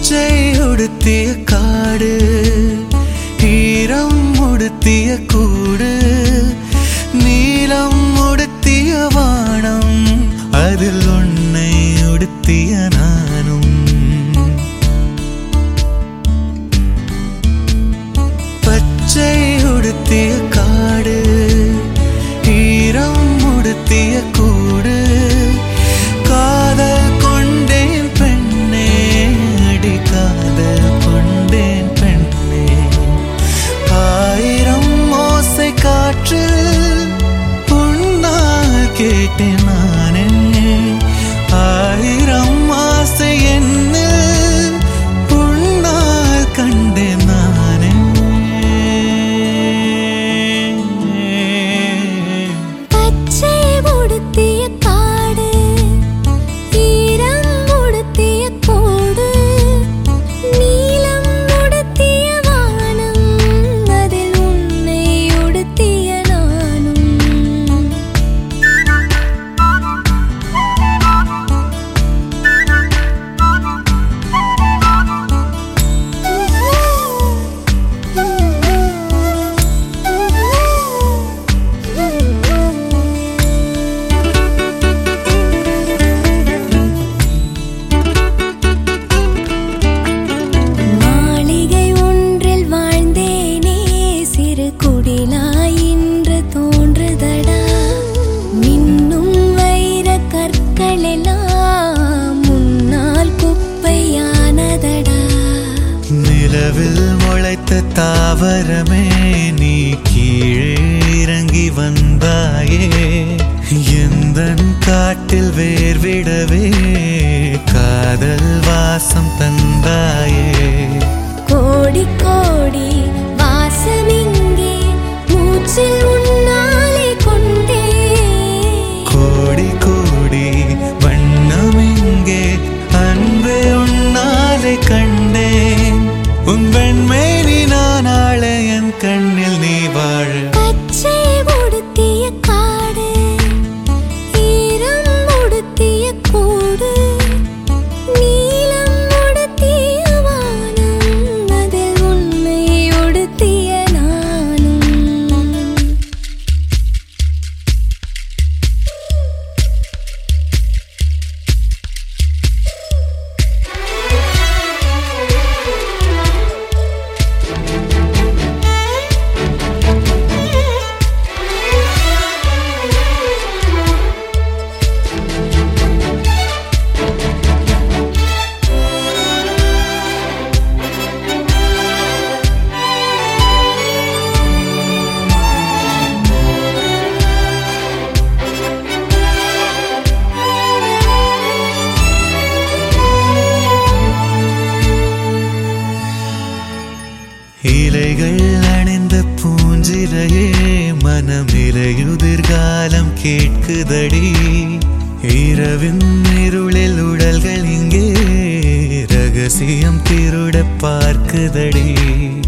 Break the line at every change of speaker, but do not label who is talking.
பச்சை உடுத்திய காடு, ஈரம் உடுத்திய கூடு, நீலம் உடுத்திய வானம், அதில் உன்னை உடுத்திய நானும். பச்சை உடுத்திய காடு, ஈரம் உடுத்திய கூடு, காதல் கொண்டேன் பெண்ணே, அடி காதல் கொண்டேன் பெண்ணே. ஆயிரம் ஓசை காற்றில் உன்னால் கேட்டேன் நானே, ஆயிரம் ஆசை என்னில் உன்னால் கண்டேன் நானே.
பச்சை உடுத்திய காடு, ஈரம் உடுத்திய கூடு, நீலம் உடுத்திய வானம், அதில் உன்னை உடுத்திய நானும். மாளிகை ஒன்றில் வாழ்ந்தேனே, சிறு குடிலாய் இன்று தோன்றுதடா. மின்னும் வைர கற்களெல்லாம் முன்னால் குப்பையானதடா.
நிலவில் முளைத்த தாவரமே, நீ கீழே இறங்கி வந்தாயே, எந்தன் காட்டில் வேர்விடவே காதல் வாசம் தந்தாயே.
கோடி கோடி வாசமிங்கே, மூச்சில் உன்னாலே கொண்டே.
கோடி கோடி வண்ணம் இங்கே, அன்பே உன்னாலே கண்டேன். உன் வெண்மேனி நான் ஆள, என் கண்ணில் நீ வாழ.
பச்சை உடுத்திய காடு, ஈரம் உடுத்திய கூடு, நீலம் உடுத்திய வானம், அதில் உன்னை உடுத்திய நானும்.
இலைகள் அணிந்த பூஞ்சிரையே, மனமிலையுதிர்காலம் கேட்குதடி. இரவின் இருளில் உடல்கள் இங்கே ரகசியம் திருட பார்க்குதடி.